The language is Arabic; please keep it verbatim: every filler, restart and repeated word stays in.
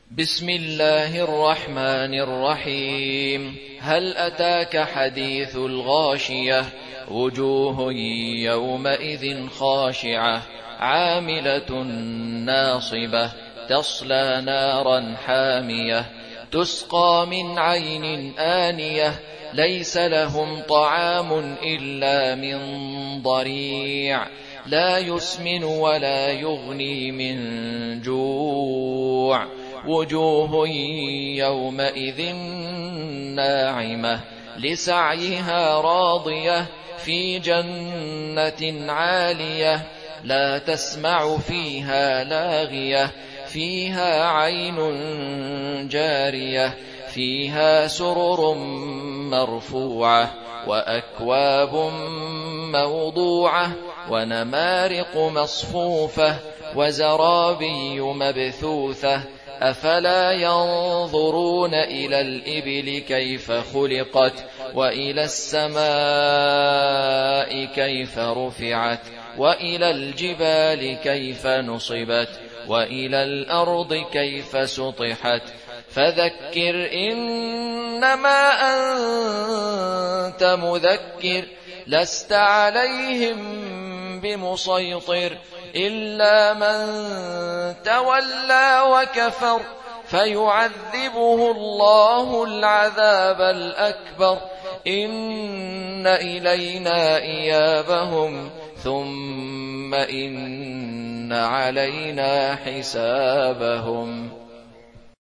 بسم الله الرحمن الرحيم. هل أتاك حديث الغاشية؟ وجوه يومئذ خاشعة عاملة ناصبة تصلى نارا حامية تسقى من عين آنية ليس لهم طعام إلا من ضريع لا يسمن ولا يغني من جوع وجوه يومئذ ناعمة لسعيها راضية في جنة عالية لا تسمع فيها لاغية فيها عين جارية فيها سرر مرفوعة وأكواب موضوعة ونمارق مصفوفة وزرابي مبثوثة أفلا ينظرون إلى الإبل كيف خلقت وإلى السماء كيف رفعت وإلى الجبال كيف نصبت وإلى الأرض كيف سطحت فذكر إنما أنت مذكر لست عليهم بمسيطر إلا من تولى وكفر فيعذبه الله العذاب الأكبر إن إلينا إيابهم ثم إن علينا حسابهم.